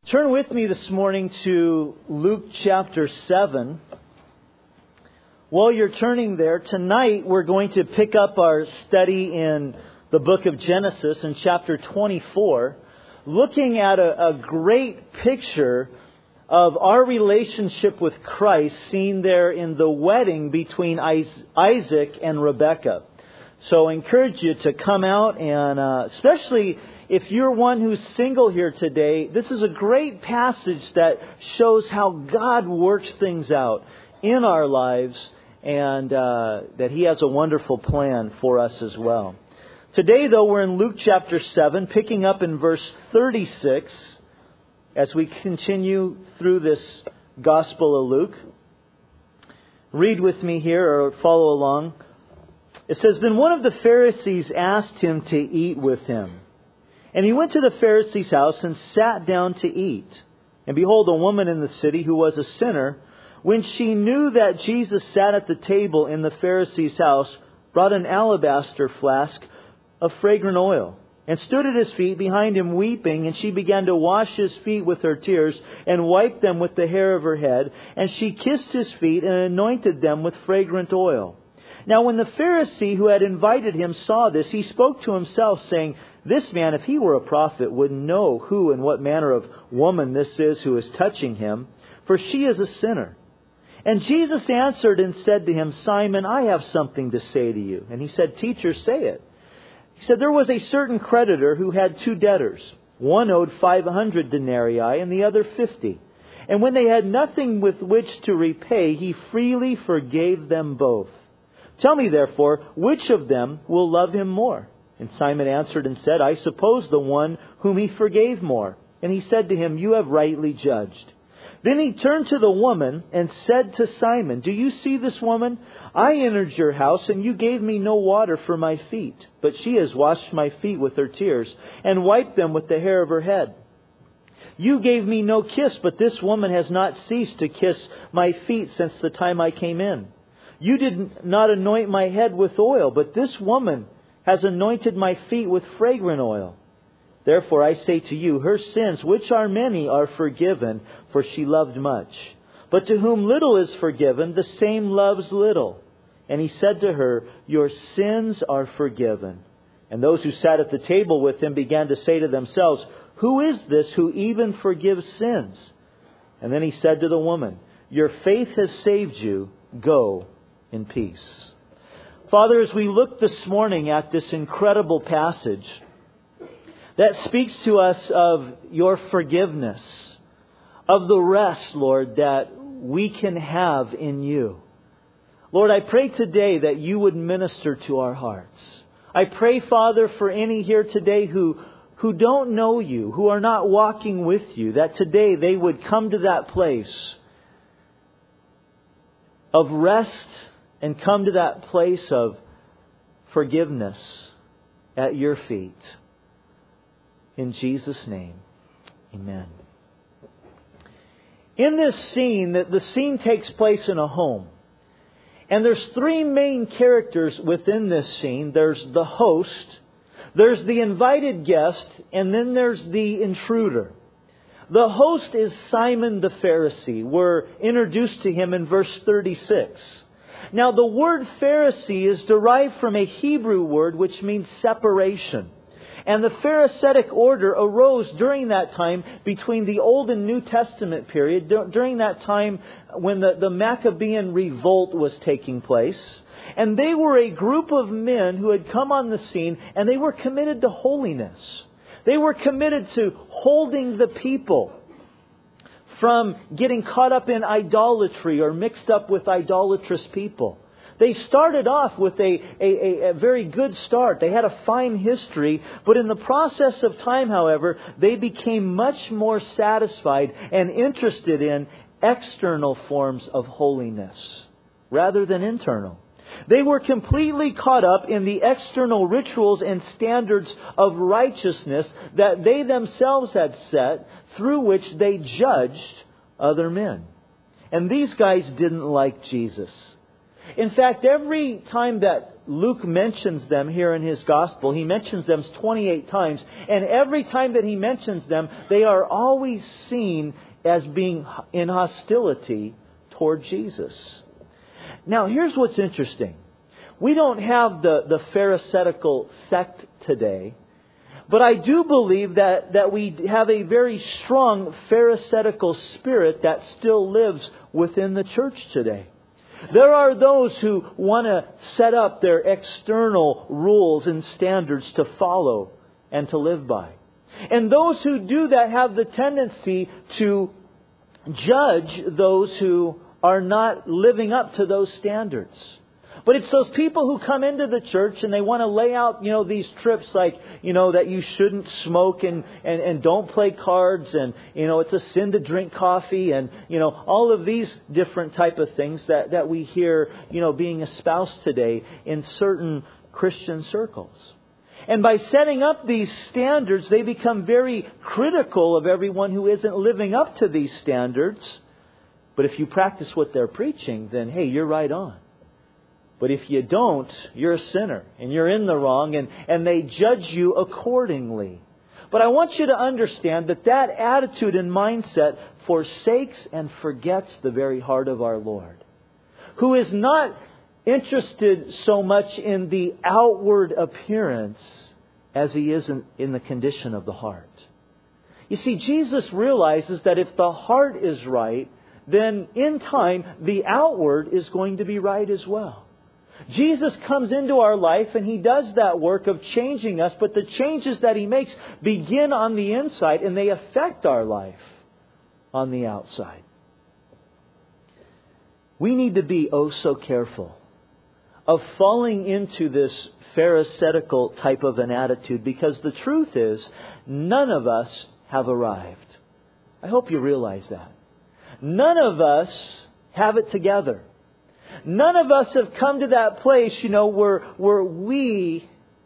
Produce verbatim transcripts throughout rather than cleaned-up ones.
Turn with me this morning to Luke chapter seven. While you're turning there, tonight we're going to pick up our study in the book of Genesis in chapter twenty-four, looking at a, a great picture of our relationship with Christ seen there in the wedding between Isaac and Rebekah. So I encourage you to come out and uh, especially if you're one who's single here today, this is a great passage that shows how God works things out in our lives and uh, that He has a wonderful plan for us as well. Today, though, we're in Luke chapter seven, picking up in verse thirty-six as we continue through this Gospel of Luke. Read with me here or follow along. It says, "Then one of the Pharisees asked Him to eat with him. And He went to the Pharisee's house and sat down to eat. And behold, a woman in the city who was a sinner, when she knew that Jesus sat at the table in the Pharisee's house, brought an alabaster flask of fragrant oil, and stood at His feet behind Him weeping. And she began to wash His feet with her tears, and wiped them with the hair of her head. And she kissed His feet, and anointed them with fragrant oil. Now when the Pharisee who had invited Him saw this, he spoke to himself, saying, This man, if he were a prophet, would know who and what manner of woman this is who is touching Him, for she is a sinner. And Jesus answered and said to him, Simon, I have something to say to you. And he said, Teacher, say it. He said, There was a certain creditor who had two debtors. One owed five hundred denarii and the other fifty. And when they had nothing with which to repay, he freely forgave them both. Tell me, therefore, which of them will love him more? And Simon answered and said, I suppose the one whom he forgave more. And he said to him, You have rightly judged. Then he turned to the woman and said to Simon, Do you see this woman? I entered your house, and you gave me no water for my feet. But she has washed my feet with her tears, and wiped them with the hair of her head. You gave me no kiss, but this woman has not ceased to kiss my feet since the time I came in. You did not anoint my head with oil, but this woman has anointed my feet with fragrant oil. Therefore I say to you, her sins, which are many, are forgiven, for she loved much. But to whom little is forgiven, the same loves little. And he said to her, Your sins are forgiven. And those who sat at the table with him began to say to themselves, Who is this who even forgives sins? And then he said to the woman, Your faith has saved you. Go in peace. Father, as we look this morning at this incredible passage that speaks to us of your forgiveness, of the rest, Lord, that we can have in you. Lord, I pray today that you would minister to our hearts. I pray, Father, for any here today who, who don't know you, who are not walking with you, that today they would come to that place of rest and come to that place of forgiveness at your feet. In Jesus' name, amen. In this scene, the scene takes place in a home. And there's three main characters within this scene. There's the host, there's the invited guest, and then there's the intruder. The host is Simon the Pharisee. We're introduced to him in verse thirty-six. Now, the word Pharisee is derived from a Hebrew word which means separation. And the Pharisaic order arose during that time between the Old and New Testament period, during that time when the, the Maccabean revolt was taking place. And they were a group of men who had come on the scene, and they were committed to holiness. They were committed to holding the people from getting caught up in idolatry or mixed up with idolatrous people. They started off with a, a, a very good start. They had a fine history. But in the process of time, however, they became much more satisfied and interested in external forms of holiness rather than internal. They were completely caught up in the external rituals and standards of righteousness that they themselves had set, through which they judged other men. And these guys didn't like Jesus. In fact, every time that Luke mentions them here in his Gospel, he mentions them twenty-eight times. And every time that he mentions them, they are always seen as being in hostility toward Jesus. Now, here's what's interesting. We don't have the, the Pharisaical sect today. But I do believe that, that we have a very strong Pharisaical spirit that still lives within the church today. There are those who want to set up their external rules and standards to follow and to live by. And those who do that have the tendency to judge those who are not living up to those standards. But it's those people who come into the church and they want to lay out, you know, these trips like, you know, that you shouldn't smoke and, and, and don't play cards and, you know, it's a sin to drink coffee and, you know, all of these different type of things that, that we hear, you know, being espoused today in certain Christian circles. And by setting up these standards, they become very critical of everyone who isn't living up to these standards. But if you practice what they're preaching, then, hey, you're right on. But if you don't, you're a sinner and you're in the wrong and, and they judge you accordingly. But I want you to understand that that attitude and mindset forsakes and forgets the very heart of our Lord, who is not interested so much in the outward appearance as He is in, in the condition of the heart. You see, Jesus realizes that if the heart is right, then in time the outward is going to be right as well. Jesus comes into our life and He does that work of changing us, but the changes that He makes begin on the inside and they affect our life on the outside. We need to be oh so careful of falling into this Pharisaical type of an attitude, because the truth is none of us have arrived. I hope you realize that. None of us have it together. None of us have come to that place, you know, where, where we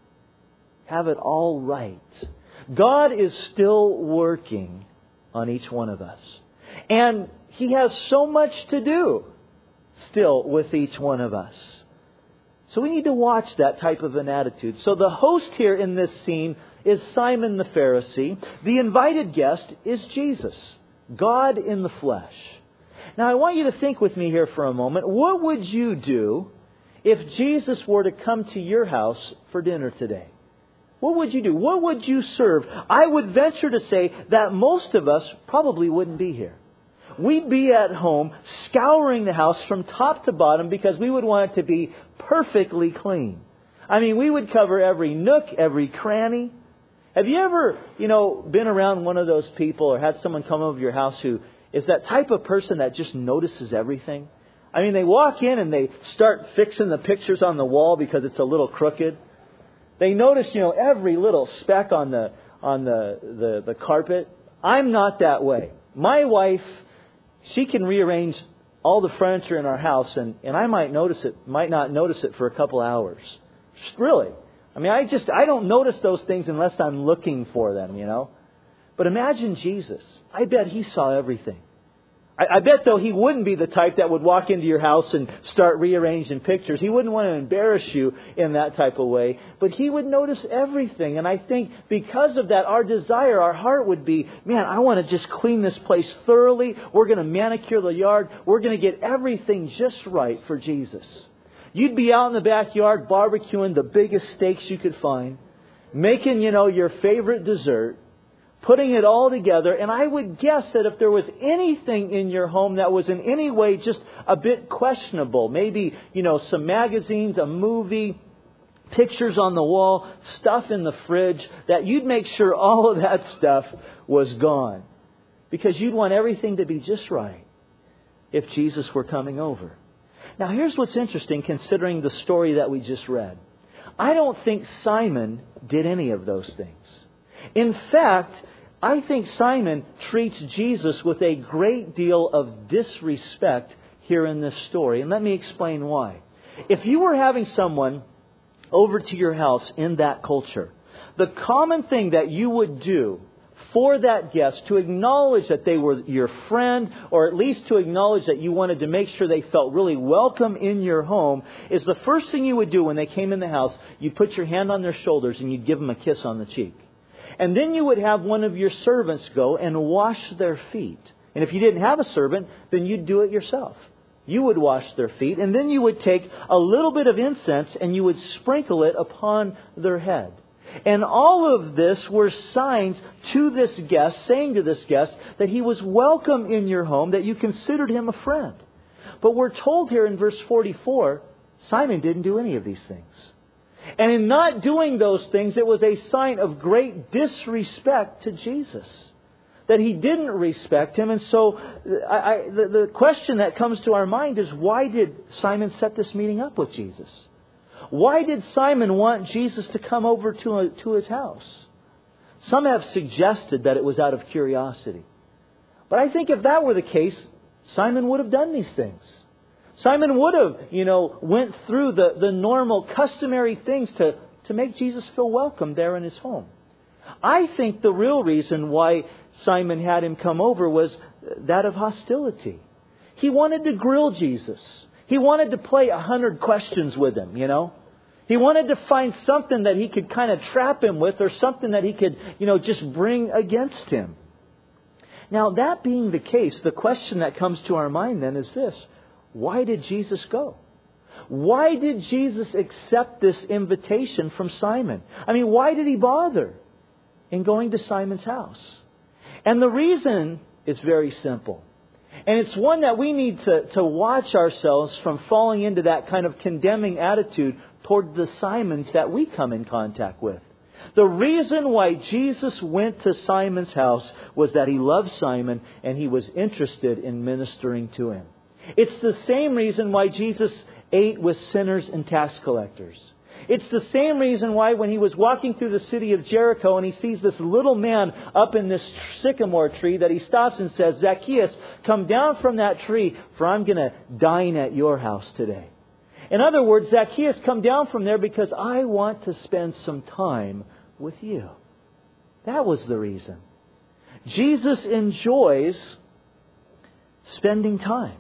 have it all right. God is still working on each one of us. And He has so much to do still with each one of us. So we need to watch that type of an attitude. So the host here in this scene is Simon the Pharisee. The invited guest is Jesus, God in the flesh. Now I want you to think with me here for a moment. What would you do if Jesus were to come to your house for dinner today? What would you do? What would you serve? I would venture to say that most of us probably wouldn't be here. We'd be at home scouring the house from top to bottom because we would want it to be perfectly clean. I mean, we would cover every nook, every cranny. Have you ever, you know, been around one of those people or had someone come over your house who is that type of person that just notices everything? I mean, they walk in and they start fixing the pictures on the wall because it's a little crooked. They notice, you know, every little speck on the on the, the, the carpet. I'm not that way. My wife, she can rearrange all the furniture in our house and, and I might notice it, might not notice it for a couple hours. Really. I mean, I just, I don't notice those things unless I'm looking for them, you know. But imagine Jesus. I bet He saw everything. I, I bet, though, He wouldn't be the type that would walk into your house and start rearranging pictures. He wouldn't want to embarrass you in that type of way. But He would notice everything. And I think because of that, our desire, our heart would be, man, I want to just clean this place thoroughly. We're going to manicure the yard. We're going to get everything just right for Jesus. You'd be out in the backyard barbecuing the biggest steaks you could find, making, you know, your favorite dessert, putting it all together. And I would guess that if there was anything in your home that was in any way just a bit questionable, maybe, you know, some magazines, a movie, pictures on the wall, stuff in the fridge, that you'd make sure all of that stuff was gone. Because you'd want everything to be just right if Jesus were coming over. Now, here's what's interesting considering the story that we just read. I don't think Simon did any of those things. In fact, I think Simon treats Jesus with a great deal of disrespect here in this story. And let me explain why. If you were having someone over to your house in that culture, the common thing that you would do for that guest, to acknowledge that they were your friend, or at least to acknowledge that you wanted to make sure they felt really welcome in your home, is the first thing you would do when they came in the house, you'd put your hand on their shoulders and you'd give them a kiss on the cheek. And then you would have one of your servants go and wash their feet. And if you didn't have a servant, then you'd do it yourself. You would wash their feet, and then you would take a little bit of incense and you would sprinkle it upon their head. And all of this were signs to this guest, saying to this guest that he was welcome in your home, that you considered him a friend. But we're told here in verse forty-four, Simon didn't do any of these things. And in not doing those things, it was a sign of great disrespect to Jesus. That he didn't respect him. And so I, I, the, the question that comes to our mind is, why did Simon set this meeting up with Jesus? Why did Simon want Jesus to come over to, a, to his house? Some have suggested that it was out of curiosity. But I think if that were the case, Simon would have done these things. Simon would have, you know, went through the, the normal, customary things to, to make Jesus feel welcome there in his home. I think the real reason why Simon had him come over was that of hostility. He wanted to grill Jesus. He wanted to play a hundred questions with him, you know. He wanted to find something that he could kind of trap him with, or something that he could, you know, just bring against him. Now, that being the case, the question that comes to our mind then is this: why did Jesus go? Why did Jesus accept this invitation from Simon? I mean, why did he bother in going to Simon's house? And the reason is very simple. And it's one that we need to, to watch ourselves from falling into that kind of condemning attitude toward the Simons that we come in contact with. The reason why Jesus went to Simon's house was that he loved Simon and he was interested in ministering to him. It's the same reason why Jesus ate with sinners and tax collectors. It's the same reason why when he was walking through the city of Jericho and he sees this little man up in this sycamore tree, that he stops and says, "Zacchaeus, come down from that tree, for I'm going to dine at your house today." In other words, Zacchaeus, come down from there because I want to spend some time with you. That was the reason. Jesus enjoys spending time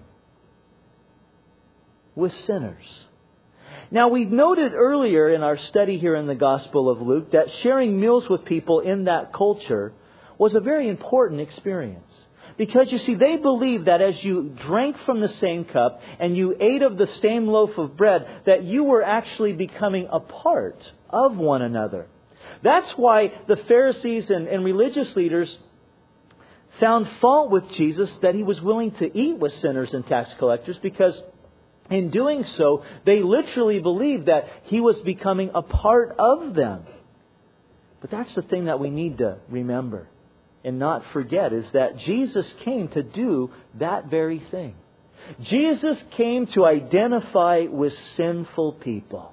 with sinners. Now, we've noted earlier in our study here in the Gospel of Luke that sharing meals with people in that culture was a very important experience. Because, you see, they believed that as you drank from the same cup and you ate of the same loaf of bread, that you were actually becoming a part of one another. That's why the Pharisees and, and religious leaders found fault with Jesus that he was willing to eat with sinners and tax collectors, because in doing so, they literally believed that he was becoming a part of them. But that's the thing that we need to remember and not forget, is that Jesus came to do that very thing. Jesus came to identify with sinful people.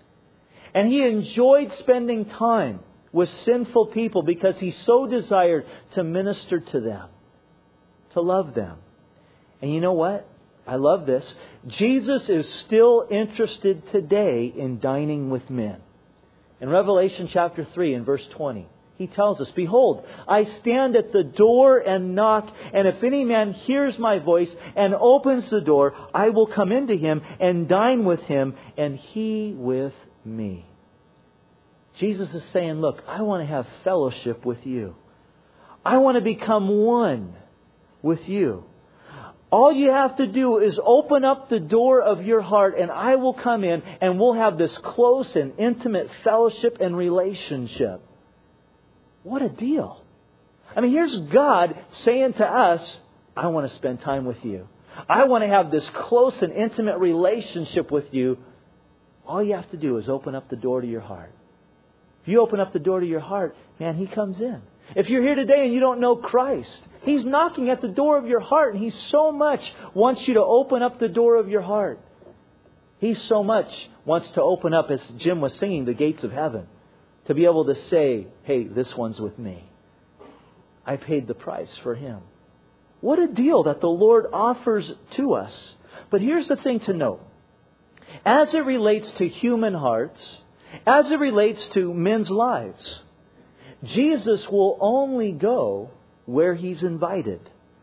And he enjoyed spending time with sinful people because he so desired to minister to them, to love them. And you know what? I love this. Jesus is still interested today in dining with men. In Revelation chapter three and verse twenty, he tells us, "Behold, I stand at the door and knock, and if any man hears my voice and opens the door, I will come into him and dine with him, and he with me." Jesus is saying, look, I want to have fellowship with you. I want to become one with you. All you have to do is open up the door of your heart, and I will come in, and we'll have this close and intimate fellowship and relationship. What a deal. I mean, here's God saying to us, I want to spend time with you. I want to have this close and intimate relationship with you. All you have to do is open up the door to your heart. If you open up the door to your heart, man, He comes in. If you're here today and you don't know Christ, He's knocking at the door of your heart, and He so much wants you to open up the door of your heart. He so much wants to open up, as Jim was singing, the gates of heaven, to be able to say, hey, this one's with me. I paid the price for him. What a deal that the Lord offers to us. But here's the thing to note. As it relates to human hearts, as it relates to men's lives, Jesus will only go where He's invited.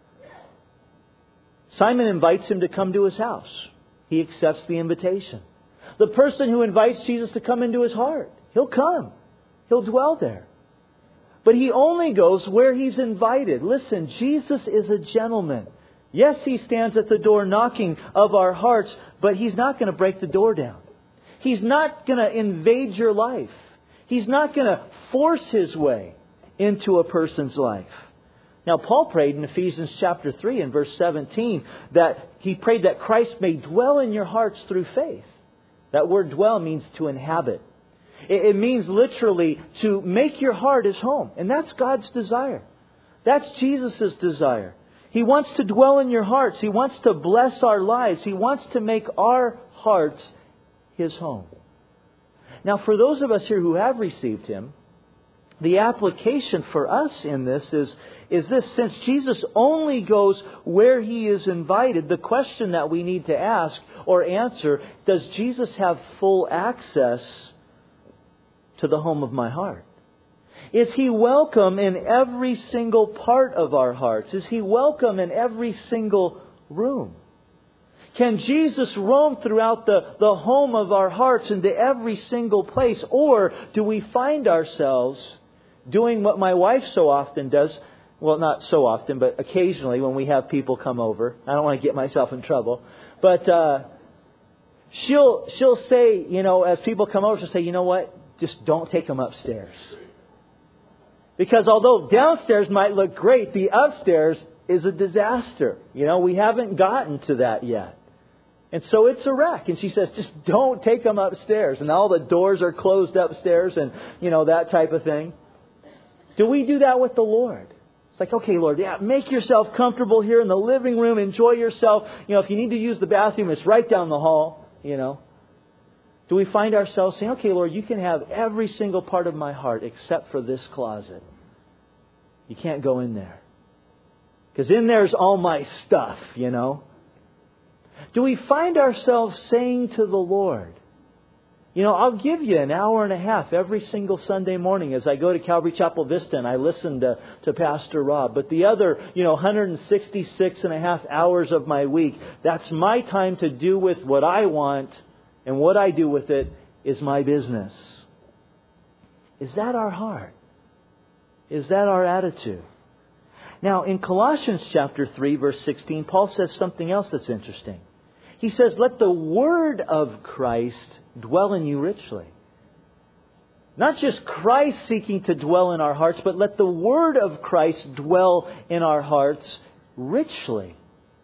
Simon invites Him to come to his house. He accepts the invitation. The person who invites Jesus to come into his heart, He'll come. He'll dwell there. But He only goes where He's invited. Listen, Jesus is a gentleman. Yes, He stands at the door knocking of our hearts, but He's not going to break the door down. He's not going to invade your life. He's not going to force His way into a person's life. Now, Paul prayed in Ephesians chapter three and verse seventeen that he prayed that Christ may dwell in your hearts through faith. That word dwell means to inhabit. It means literally to make your heart His home. And that's God's desire. That's Jesus' desire. He wants to dwell in your hearts. He wants to bless our lives. He wants to make our hearts His home. Now, for those of us here who have received Him, the application for us in this is, is this. Since Jesus only goes where He is invited, the question that we need to ask or answer, does Jesus have full access to the home of my heart? Is He welcome in every single part of our hearts? Is He welcome in every single room? Can Jesus roam throughout the, the home of our hearts into every single place? Or do we find ourselves doing what my wife so often does? Well, not so often, but occasionally when we have people come over. I don't want to get myself in trouble. But uh, she'll she'll say, you know, as people come over, she'll say, you know what? Just don't take them upstairs. Because although downstairs might look great, the upstairs is a disaster. You know, we haven't gotten to that yet. And so it's a wreck. And she says, just don't take them upstairs. And all the doors are closed upstairs and, you know, that type of thing. Do we do that with the Lord? It's like, okay, Lord, yeah, make yourself comfortable here in the living room. Enjoy yourself. You know, if you need to use the bathroom, it's right down the hall, you know. Do we find ourselves saying, okay, Lord, you can have every single part of my heart except for this closet. You can't go in there. Because in there's all my stuff, you know. Do we find ourselves saying to the Lord, you know, I'll give you an hour and a half every single Sunday morning as I go to Calvary Chapel Vista and I listen to, to Pastor Rob. But the other, you know, one hundred sixty-six and a half hours of my week, that's my time to do with what I want, and what I do with it is my business. Is that our heart? Is that our attitude? Now, in Colossians chapter three, verse sixteen, Paul says something else that's interesting. He says, let the word of Christ dwell in you richly. Not just Christ seeking to dwell in our hearts, but let the word of Christ dwell in our hearts richly.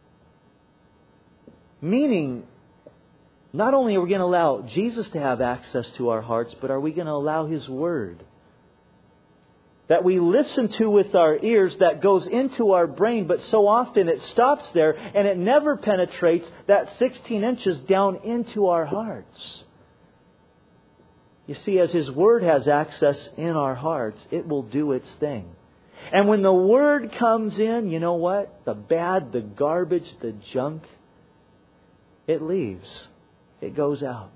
Meaning, not only are we going to allow Jesus to have access to our hearts, but are we going to allow His word that we listen to with our ears, that goes into our brain, but so often it stops there and it never penetrates that sixteen inches down into our hearts. You see, as His Word has access in our hearts, it will do its thing. And when the Word comes in, you know what? The bad, the garbage, the junk, it leaves. It goes out.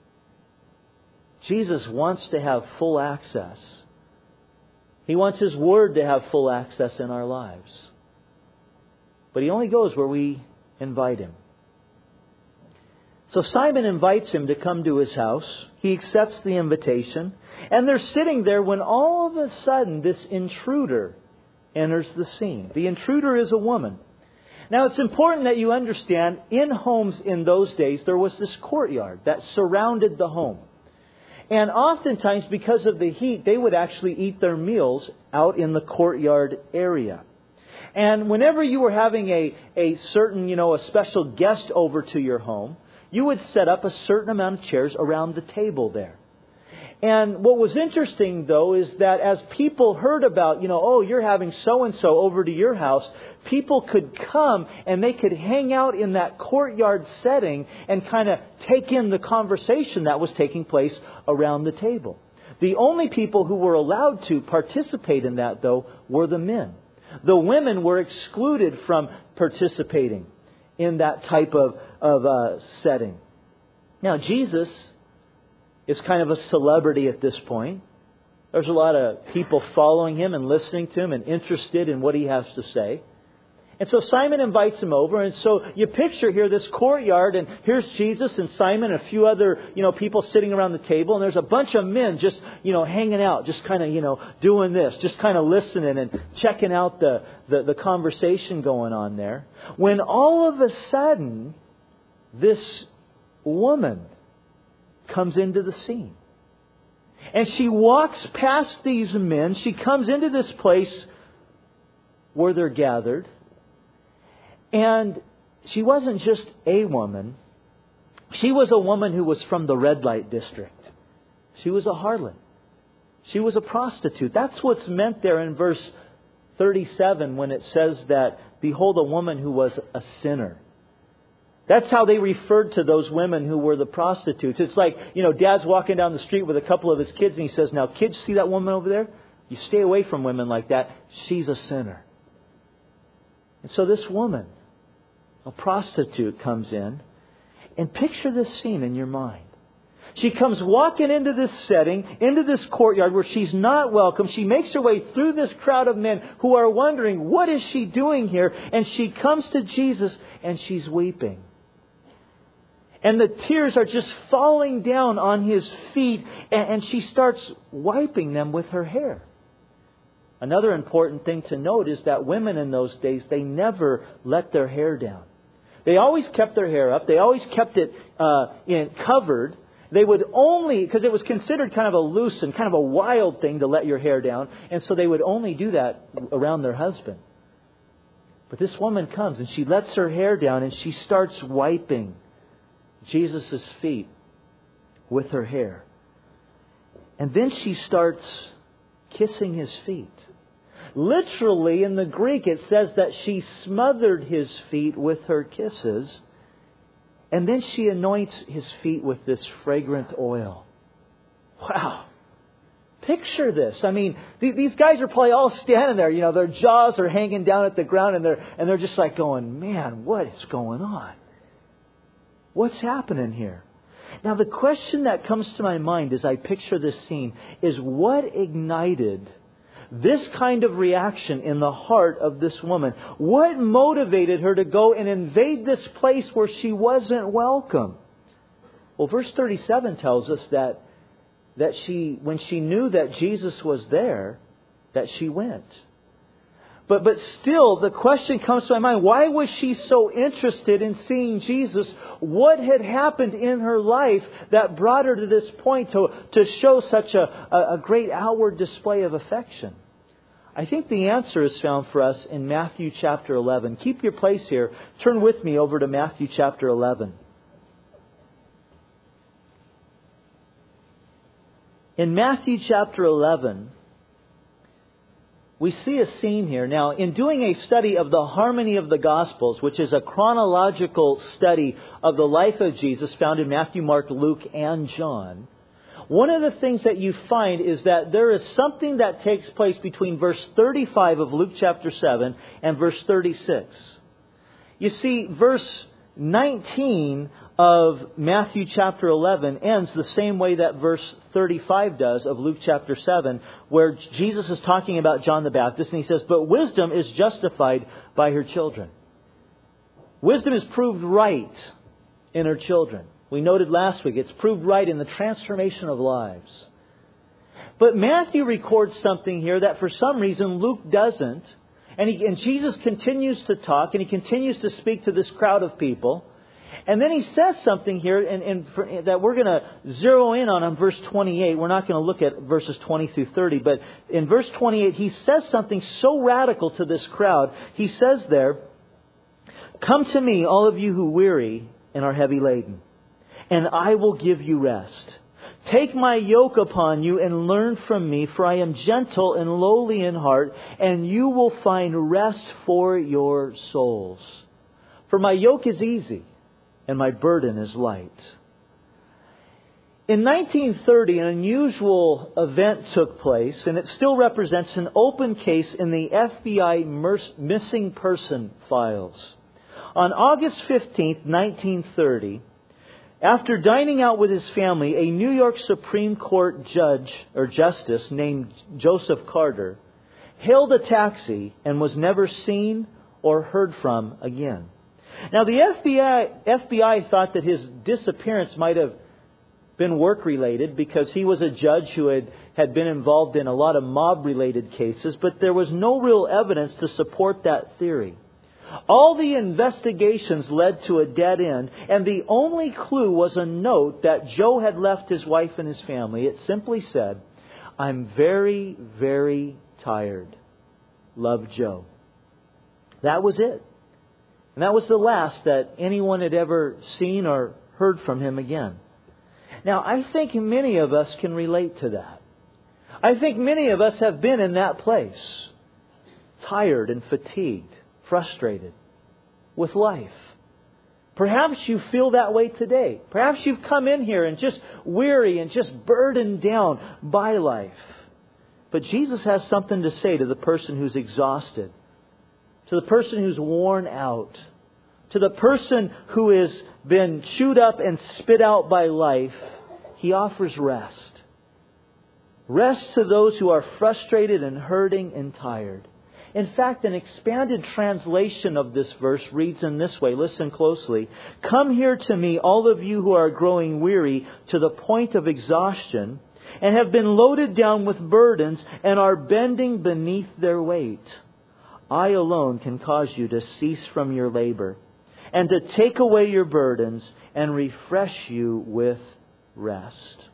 Jesus wants to have full access. He wants His Word to have full access in our lives. But He only goes where we invite Him. So Simon invites Him to come to his house. He accepts the invitation. And they're sitting there when all of a sudden this intruder enters the scene. The intruder is a woman. Now it's important that you understand, in homes in those days, there was this courtyard that surrounded the home. And oftentimes, because of the heat, they would actually eat their meals out in the courtyard area. And whenever you were having a, a certain, you know, a special guest over to your home, you would set up a certain amount of chairs around the table there. And what was interesting, though, is that as people heard about, you know, oh, you're having so-and-so over to your house, people could come and they could hang out in that courtyard setting and kind of take in the conversation that was taking place around the table. The only people who were allowed to participate in that, though, were the men. The women were excluded from participating in that type of, of uh, setting. Now, Jesus is kind of a celebrity at this point. There's a lot of people following him and listening to him and interested in what he has to say. And so Simon invites him over. And so you picture here this courtyard, and here's Jesus and Simon and a few other, you know, people sitting around the table. And there's a bunch of men just, you know, hanging out, just kind of, you know, doing this, just kind of listening and checking out the, the, the conversation going on there. When all of a sudden, this woman comes into the scene. And she walks past these men. She comes into this place where they're gathered. And she wasn't just a woman. She was a woman who was from the red light district. She was a harlot. She was a prostitute. That's what's meant there in verse thirty-seven when it says that, behold, a woman who was a sinner. That's how they referred to those women who were the prostitutes. It's like, you know, Dad's walking down the street with a couple of his kids and he says, now, kids, see that woman over there? You stay away from women like that. She's a sinner. And so this woman, a prostitute, comes in, and picture this scene in your mind. She comes walking into this setting, into this courtyard where she's not welcome. She makes her way through this crowd of men who are wondering, what is she doing here? And she comes to Jesus and she's weeping. And the tears are just falling down on His feet, and she starts wiping them with her hair. Another important thing to note is that women in those days, they never let their hair down. They always kept their hair up. They always kept it uh, in, covered. They would only, because it was considered kind of a loose and kind of a wild thing to let your hair down. And so they would only do that around their husband. But this woman comes and she lets her hair down and she starts wiping Jesus' feet with her hair. And then she starts kissing His feet. Literally, in the Greek, it says that she smothered His feet with her kisses. And then she anoints His feet with this fragrant oil. Wow. Picture this. I mean, these guys are probably all standing there. You know, their jaws are hanging down at the ground. And they're, and they're just like going, man, what is going on? What's happening here? Now, the question that comes to my mind as I picture this scene is, what ignited this kind of reaction in the heart of this woman? What motivated her to go and invade this place where she wasn't welcome? Well, verse thirty-seven tells us that, that she, when she knew that Jesus was there, that she went. But but still, the question comes to my mind, why was she so interested in seeing Jesus? What had happened in her life that brought her to this point to, to show such a, a great outward display of affection? I think the answer is found for us in Matthew chapter eleven. Keep your place here. Turn with me over to Matthew chapter eleven. In Matthew chapter eleven, we see a scene here. Now, in doing a study of the harmony of the Gospels, which is a chronological study of the life of Jesus found in Matthew, Mark, Luke, and John, one of the things that you find is that there is something that takes place between verse thirty-five of Luke chapter seven and verse thirty-six. You see, verse nineteen of Matthew chapter eleven ends the same way that verse thirty-five does of Luke chapter seven, where Jesus is talking about John the Baptist, and He says, but wisdom is justified by her children. Wisdom is proved right in her children. We noted last week, it's proved right in the transformation of lives. But Matthew records something here that for some reason Luke doesn't. And, he, and Jesus continues to talk, and He continues to speak to this crowd of people. And then He says something here and, and for, that we're going to zero in on on verse twenty-eight. We're not going to look at verses twenty through thirty. But in verse twenty-eight, He says something so radical to this crowd. He says there, come to me, all of you who weary and are heavy laden, and I will give you rest. Take my yoke upon you and learn from me, for I am gentle and lowly in heart, and you will find rest for your souls. For my yoke is easy and my burden is light. In nineteen thirty, an unusual event took place, and it still represents an open case in the F B I missing person files. On August fifteenth, nineteen thirty, After dining out with his family, a New York Supreme Court judge or justice named Joseph Carter hailed a taxi and was never seen or heard from again. Now, the F B I, F B I thought that his disappearance might have been work-related because he was a judge who had, had been involved in a lot of mob-related cases, but there was no real evidence to support that theory. All the investigations led to a dead end, and the only clue was a note that Joe had left his wife and his family. It simply said, "I'm very, very tired. Love, Joe." That was it. And that was the last that anyone had ever seen or heard from him again. Now, I think many of us can relate to that. I think many of us have been in that place. Tired and fatigued, frustrated with life. Perhaps you feel that way today. Perhaps you've come in here and just weary and just burdened down by life. But Jesus has something to say to the person who's exhausted, to the person who's worn out, to the person who has been chewed up and spit out by life. He offers rest. Rest to those who are frustrated and hurting and tired. In fact, an expanded translation of this verse reads in this way. Listen closely. "Come here to me, all of you who are growing weary to the point of exhaustion and have been loaded down with burdens and are bending beneath their weight. I alone can cause you to cease from your labor and to take away your burdens and refresh you with rest."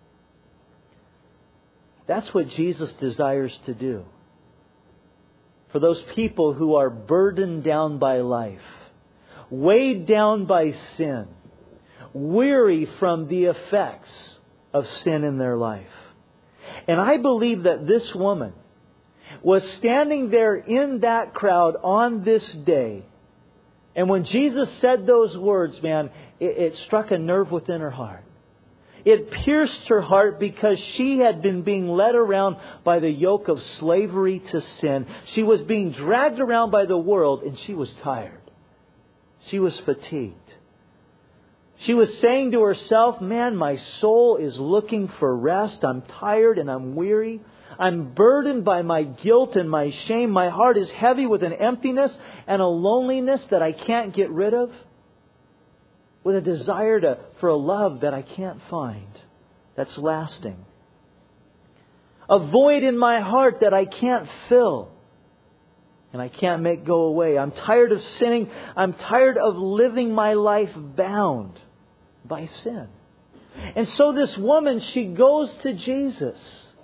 That's what Jesus desires to do. For those people who are burdened down by life, weighed down by sin, weary from the effects of sin in their life. And I believe that this woman was standing there in that crowd on this day. And when Jesus said those words, man, it, it struck a nerve within her heart. It pierced her heart because she had been being led around by the yoke of slavery to sin. She was being dragged around by the world and she was tired. She was fatigued. She was saying to herself, man, my soul is looking for rest. I'm tired and I'm weary. I'm burdened by my guilt and my shame. My heart is heavy with an emptiness and a loneliness that I can't get rid of. With a desire to, for a love that I can't find, that's lasting. A void in my heart that I can't fill and I can't make go away. I'm tired of sinning. I'm tired of living my life bound by sin. And so this woman, she goes to Jesus.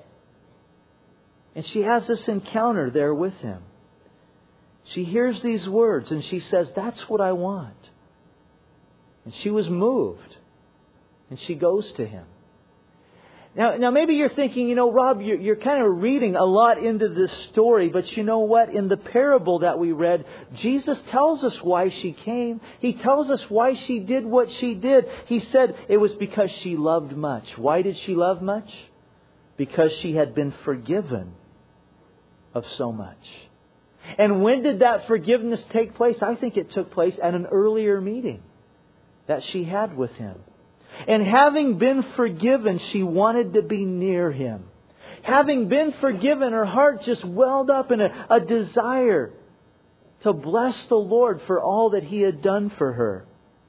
And she has this encounter there with Him. She hears these words and she says, "That's what I want." And she was moved. And she goes to Him. Now, now maybe you're thinking, you know, Rob, you're, you're kind of reading a lot into this story. But you know what? In the parable that we read, Jesus tells us why she came. He tells us why she did what she did. He said it was because she loved much. Why did she love much? Because she had been forgiven of so much. And when did that forgiveness take place? I think it took place at an earlier meeting that she had with Him. And having been forgiven, she wanted to be near Him. Having been forgiven, her heart just welled up in a, a desire to bless the Lord for all that He had done for her.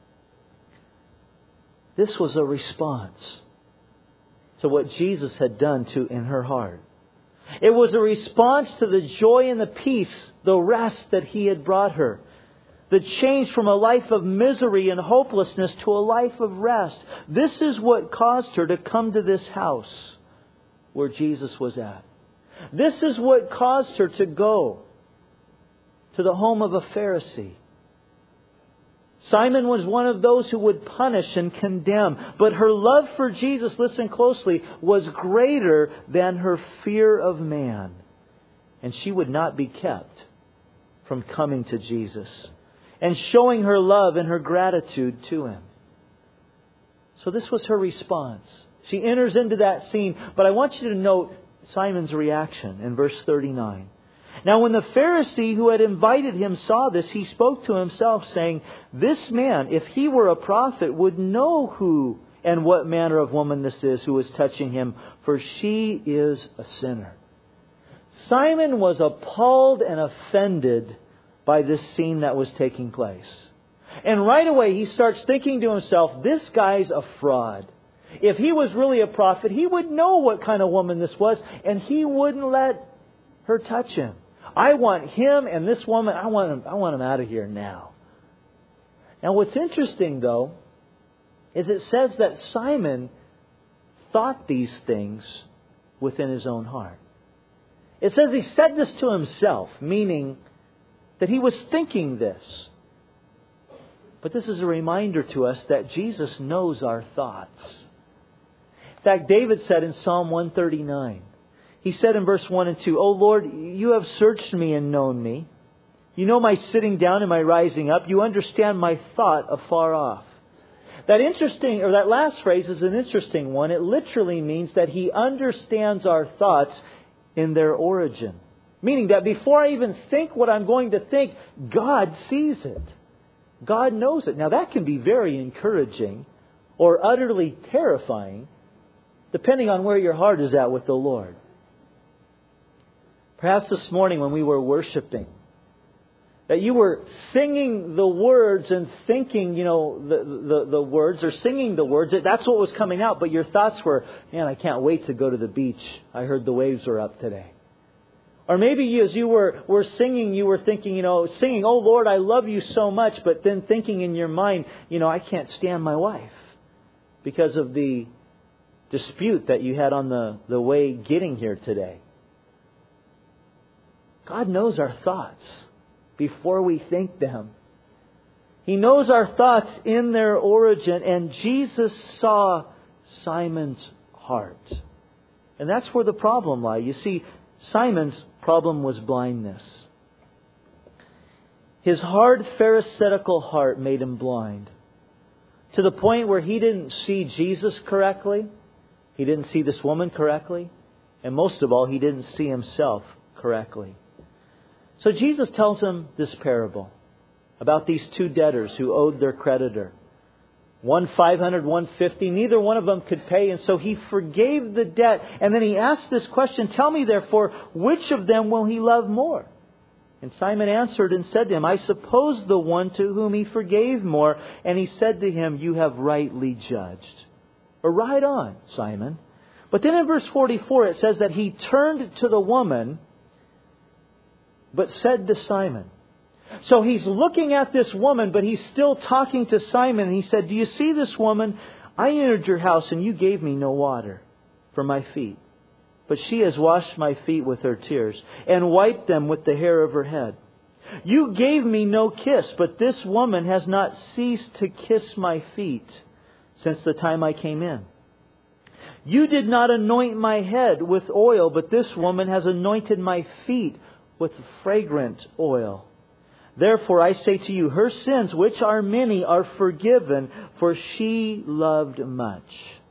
This was a response to what Jesus had done to in her heart. It was a response to the joy and the peace, the rest that He had brought her. The change from a life of misery and hopelessness to a life of rest. This is what caused her to come to this house where Jesus was at. This is what caused her to go to the home of a Pharisee. Simon was one of those who would punish and condemn. But her love for Jesus, listen closely, was greater than her fear of man. And she would not be kept from coming to Jesus and showing her love and her gratitude to Him. So this was her response. She enters into that scene. But I want you to note Simon's reaction in verse thirty-nine. Now when the Pharisee who had invited him saw this, he spoke to himself, saying, "This man, if he were a prophet, would know who and what manner of woman this is who is touching him, for she is a sinner." Simon was appalled and offended by this scene that was taking place. And right away he starts thinking to himself, this guy's a fraud. If he was really a prophet, he would know what kind of woman this was, and he wouldn't let her touch him. I want him and this woman, I want him, I want him out of here now. Now what's interesting though, is it says that Simon thought these things within his own heart. It says he said this to himself, meaning that he was thinking this. But this is a reminder to us that Jesus knows our thoughts. In fact, David said in Psalm one thirty-nine, he said in verse one and two, "O Lord, you have searched me and known me. You know my sitting down and my rising up. You understand my thought afar off." That interesting, or that last phrase is an interesting one. It literally means that He understands our thoughts in their origin. Meaning that before I even think what I'm going to think, God sees it. God knows it. Now that can be very encouraging or utterly terrifying, depending on where your heart is at with the Lord. Perhaps this morning when we were worshiping, that you were singing the words and thinking, you know, the, the, the words, or singing the words. That's what was coming out. But your thoughts were, man, I can't wait to go to the beach. I heard the waves were up today. Or maybe you, as you were, were singing, you were thinking, you know, singing, "Oh Lord, I love you so much." But then thinking in your mind, you know, I can't stand my wife because of the dispute that you had on the, the way getting here today. God knows our thoughts before we think them. He knows our thoughts in their origin, and Jesus saw Simon's heart. And that's where the problem lies. You see, Simon's problem was blindness. His hard Pharisaical heart made him blind, to the point where he didn't see Jesus correctly, he didn't see this woman correctly, and most of all, he didn't see himself correctly. So Jesus tells him this parable about these two debtors who owed their creditor. One five hundred, one fifty. Neither one of them could pay, and so He forgave the debt. And then He asked this question, "Tell me therefore, which of them will He love more?" And Simon answered and said to Him, "I suppose the one to whom He forgave more." And He said to him, "You have rightly judged." Or right on, Simon. But then in verse forty-four it says that He turned to the woman, but said to Simon. So He's looking at this woman, but He's still talking to Simon. And He said, "Do you see this woman? I entered your house and you gave me no water for my feet. But she has washed my feet with her tears and wiped them with the hair of her head. You gave me no kiss, but this woman has not ceased to kiss my feet since the time I came in. You did not anoint my head with oil, but this woman has anointed my feet with fragrant oil. Therefore I say to you, her sins, which are many, are forgiven, for she loved much.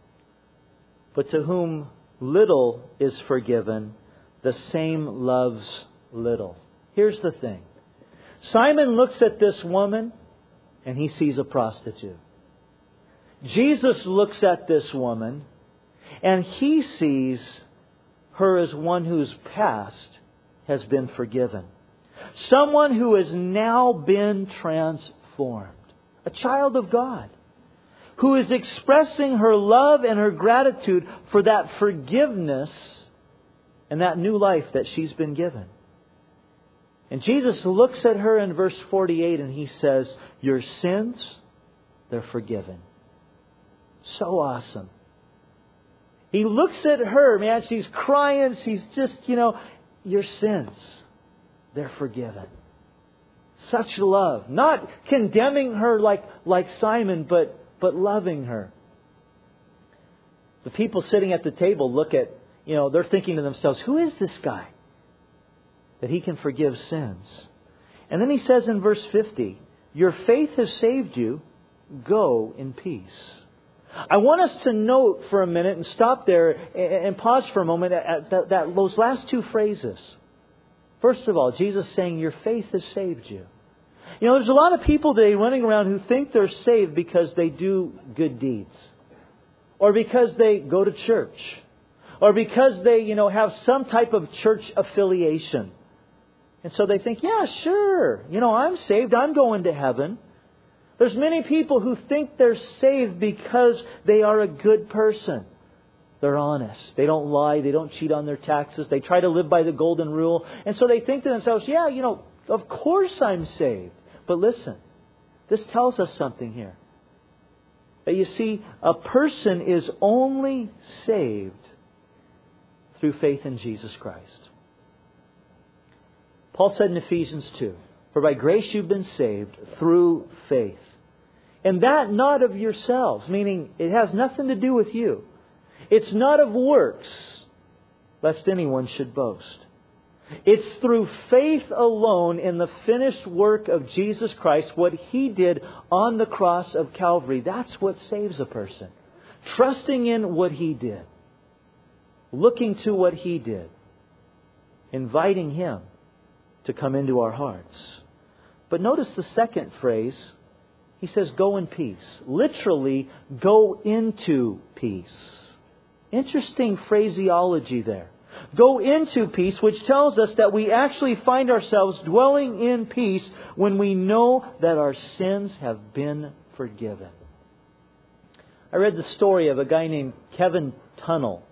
But to whom little is forgiven, the same loves little." Here's the thing. Simon looks at this woman and he sees a prostitute. Jesus looks at this woman and He sees her as one whose past has been forgiven. Someone who has now been transformed. A child of God. Who is expressing her love and her gratitude for that forgiveness and that new life that she's been given. And Jesus looks at her in verse forty-eight and He says, "Your sins, they're forgiven." So awesome. He looks at her, man, she's crying, she's just, you know, "Your sins, they're forgiven." Such love. Not condemning her like, like Simon, but, but loving her. The people sitting at the table look at, you know, they're thinking to themselves, who is this guy that He can forgive sins? And then He says in verse fifty, "Your faith has saved you. Go in peace." I want us to note for a minute and stop there and pause for a moment at that, that, those last two phrases. First of all, Jesus is saying your faith has saved you. You know, there's a lot of people today running around who think they're saved because they do good deeds. Or because they go to church. Or because they, you know, have some type of church affiliation. And so they think, yeah, sure, you know, I'm saved, I'm going to heaven. There's many people who think they're saved because they are a good person. They're honest. They don't lie. They don't cheat on their taxes. They try to live by the golden rule. And so they think to themselves, yeah, you know, of course I'm saved. But listen, this tells us something here. That you see, a person is only saved through faith in Jesus Christ. Paul said in Ephesians two, for by grace you've been saved through faith. And that not of yourselves, meaning it has nothing to do with you. It's not of works, lest anyone should boast. It's through faith alone in the finished work of Jesus Christ, what He did on the cross of Calvary. That's what saves a person. Trusting in what He did. Looking to what He did. Inviting Him to come into our hearts. But notice the second phrase. He says, go in peace. Literally, go into peace. Interesting phraseology there. Go into peace, which tells us that we actually find ourselves dwelling in peace when we know that our sins have been forgiven. I read the story of a guy named Kevin Tunnell.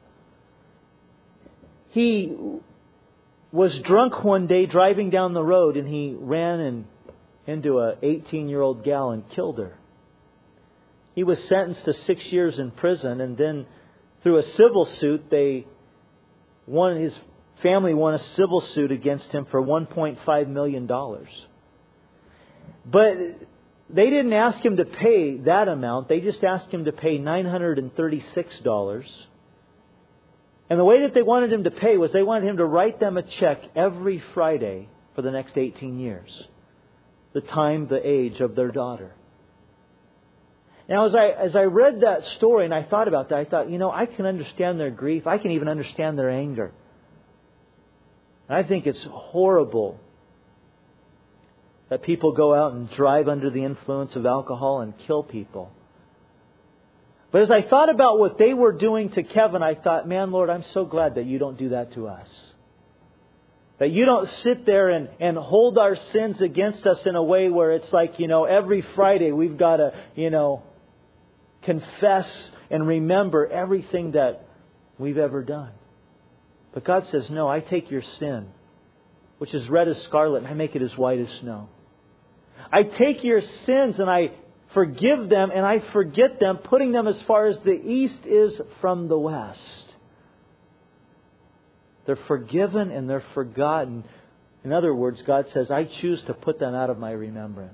He was drunk one day driving down the road, and he ran and into a eighteen-year-old gal and killed her. He was sentenced to six years in prison, and then through a civil suit, they won, his family won a civil suit against him for one point five million dollars. But they didn't ask him to pay that amount. They just asked him to pay nine hundred thirty-six dollars. And the way that they wanted him to pay was they wanted him to write them a check every Friday for the next eighteen years. The time, the age of their daughter. Now, as I as I read that story and I thought about that, I thought, you know, I can understand their grief. I can even understand their anger. And I think it's horrible that people go out and drive under the influence of alcohol and kill people. But as I thought about what they were doing to Kevin, I thought, man, Lord, I'm so glad that you don't do that to us. That you don't sit there and, and hold our sins against us in a way where it's like, you know, every Friday we've got to, you know, confess and remember everything that we've ever done. But God says, no, I take your sin, which is red as scarlet, and I make it as white as snow. I take your sins and I forgive them and I forget them, putting them as far as the east is from the west. They're forgiven and they're forgotten. In other words, God says, I choose to put them out of my remembrance.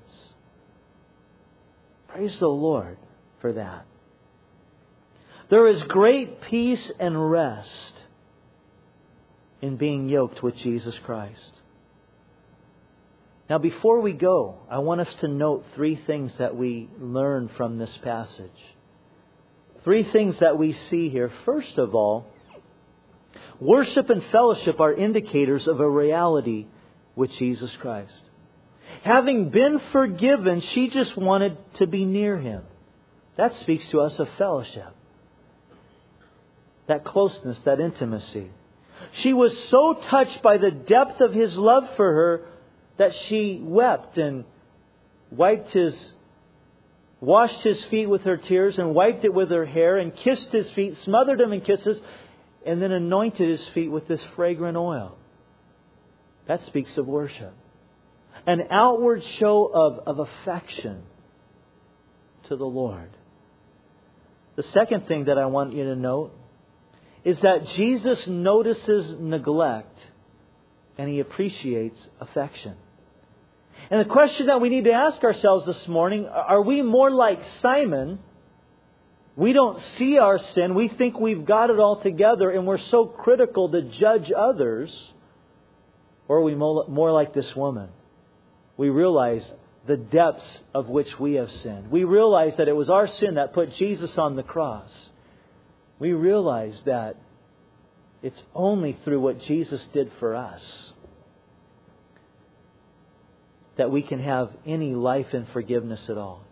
Praise the Lord for that. There is great peace and rest in being yoked with Jesus Christ. Now, before we go, I want us to note three things that we learn from this passage. Three things that we see here. First of all, worship and fellowship are indicators of a reality with Jesus Christ. Having been forgiven, she just wanted to be near Him. That speaks to us of fellowship. That closeness, that intimacy. She was so touched by the depth of His love for her that she wept and wiped His, washed His feet with her tears and wiped it with her hair and kissed His feet, smothered Him in kisses, and then anointed His feet with this fragrant oil. That speaks of worship. An outward show of, of affection to the Lord. The second thing that I want you to note is that Jesus notices neglect and He appreciates affection. And the question that we need to ask ourselves this morning, are we more like Simon? We don't see our sin. We think we've got it all together and we're so critical to judge others. Or are we more like this woman? We realize the depths of which we have sinned. We realize that it was our sin that put Jesus on the cross. We realize that it's only through what Jesus did for us that we can have any life in forgiveness at all?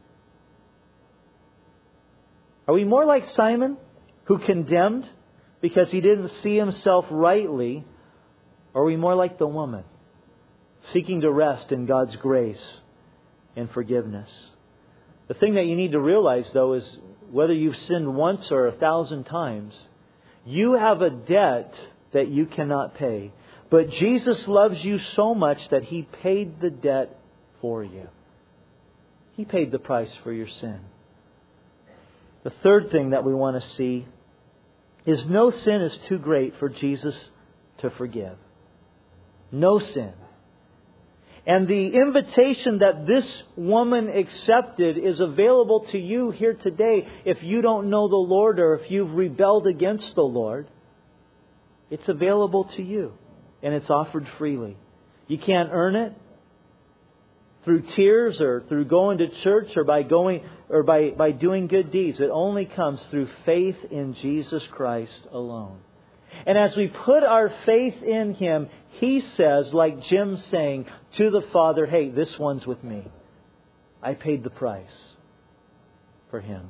Are we more like Simon, who condemned because he didn't see himself rightly? Or are we more like the woman, seeking to rest in God's grace and forgiveness? The thing that you need to realize, though, is whether you've sinned once or a thousand times, you have a debt that you cannot pay. But Jesus loves you so much that He paid the debt for you. He paid the price for your sin. The third thing that we want to see is no sin is too great for Jesus to forgive. No sin. And the invitation that this woman accepted is available to you here today if you don't know the Lord or if you've rebelled against the Lord. It's available to you and it's offered freely. You can't earn it through tears or through going to church or by going or by, by doing good deeds. It only comes through faith in Jesus Christ alone. And as we put our faith in Him, He says, like Jim saying to the Father, hey, this one's with me. I paid the price for him.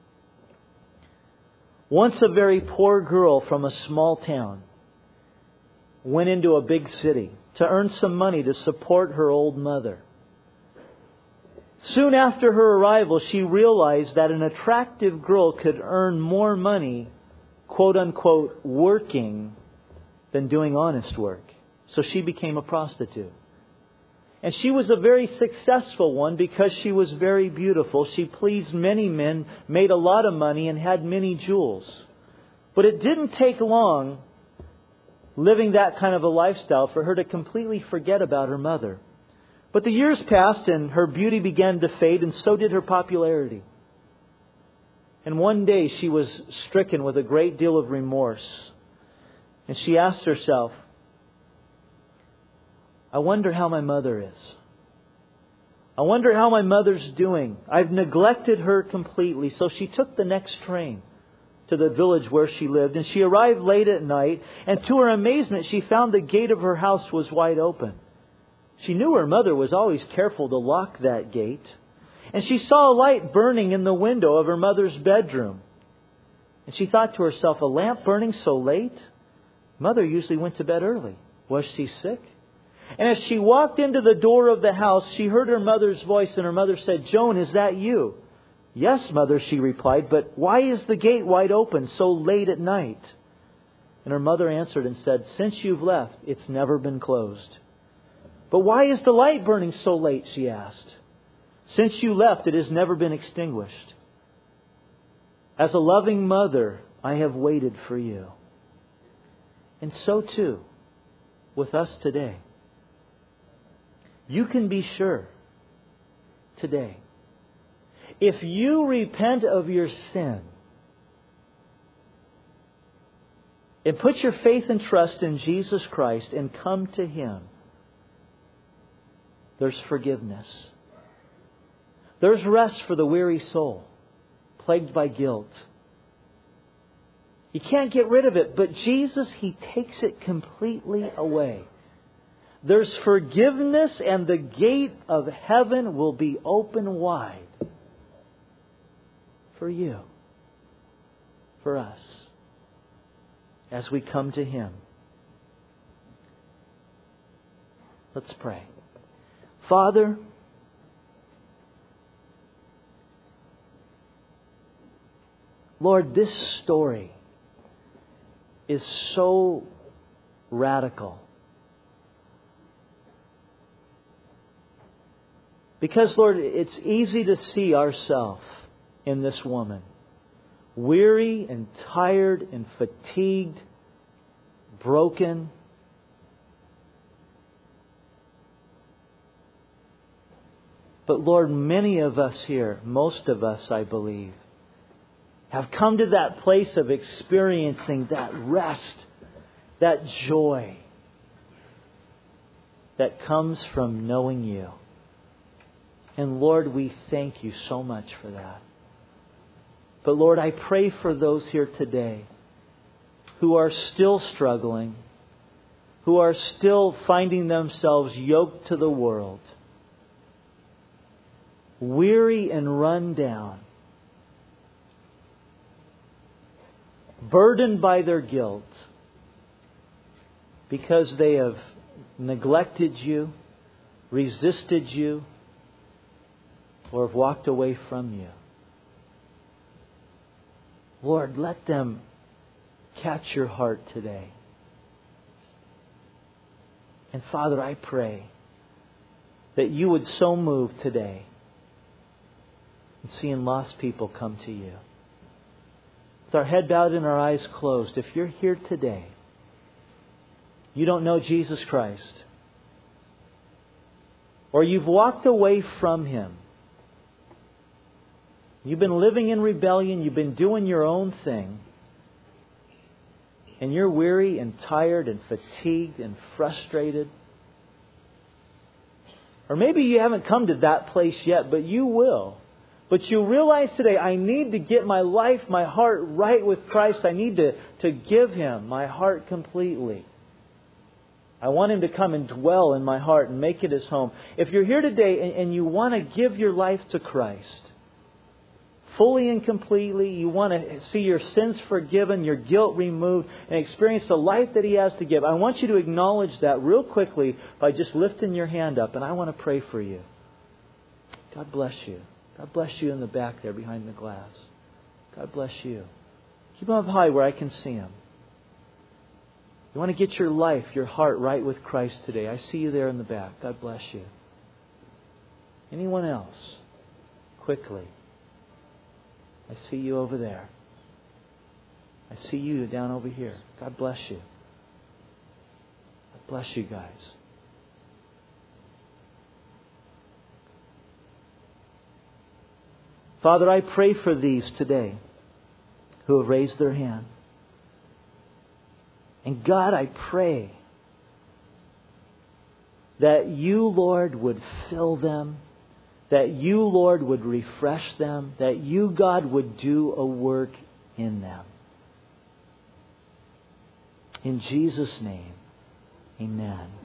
Once a very poor girl from a small town went into a big city to earn some money to support her old mother. Soon after her arrival, she realized that an attractive girl could earn more money, quote unquote, working than doing honest work. So she became a prostitute. And she was a very successful one because she was very beautiful. She pleased many men, made a lot of money, and had many jewels. But it didn't take long living that kind of a lifestyle for her to completely forget about her mother. But the years passed and her beauty began to fade, and so did her popularity. And one day she was stricken with a great deal of remorse. And she asked herself, I wonder how my mother is. I wonder how my mother's doing. I've neglected her completely. So she took the next train to the village where she lived. And she arrived late at night. And to her amazement, she found the gate of her house was wide open. She knew her mother was always careful to lock that gate. And she saw a light burning in the window of her mother's bedroom. And she thought to herself, a lamp burning so late? Mother usually went to bed early. Was she sick? And as she walked into the door of the house, she heard her mother's voice, and her mother said, Joan, is that you? Yes, Mother, she replied, but why is the gate wide open so late at night? And her mother answered and said, since you've left, it's never been closed. But why is the light burning so late, she asked. Since you left, it has never been extinguished. As a loving mother, I have waited for you. And so too, with us today. You can be sure today, if you repent of your sin and put your faith and trust in Jesus Christ and come to Him, there's forgiveness. There's rest for the weary soul, plagued by guilt. You can't get rid of it, but Jesus, He takes it completely away. There's forgiveness, and the gate of heaven will be open wide for you, for us, as we come to Him. Let's pray. Father, Lord, this story is so radical. Because, Lord, it's easy to see ourselves in this woman. Weary and tired and fatigued, broken. But, Lord, many of us here, most of us, I believe, have come to that place of experiencing that rest, that joy that comes from knowing You. And Lord, we thank You so much for that. But Lord, I pray for those here today who are still struggling, who are still finding themselves yoked to the world. weary and run down, burdened by their guilt, because they have neglected you, resisted you, or have walked away from you. Lord, let them catch your heart today. And Father, I pray that you would so move today in seeing lost people come to you. With our head bowed and our eyes closed, if you're here today, you don't know Jesus Christ, or you've walked away from Him, you've been living in rebellion, you've been doing your own thing, and you're weary and tired and fatigued and frustrated. Or maybe you haven't come to that place yet, but you will. But you realize today, I need to get my life, my heart right with Christ. I need to, to give Him my heart completely. I want Him to come and dwell in my heart and make it His home. If you're here today and, and you want to give your life to Christ, fully and completely, you want to see your sins forgiven, your guilt removed, and experience the life that He has to give, I want you to acknowledge that real quickly by just lifting your hand up, and I want to pray for you. God bless you. God bless you in the back there behind the glass. God bless you. Keep them up high where I can see them. You want to get your life, your heart right with Christ today. I see you there in the back. God bless you. Anyone else? Quickly. I see you over there. I see you down over here. God bless you. God bless you guys. Father, I pray for these today who have raised their hand. And God, I pray that you, Lord, would fill them, that you, Lord, would refresh them, that you, God, would do a work in them. In Jesus' name, amen.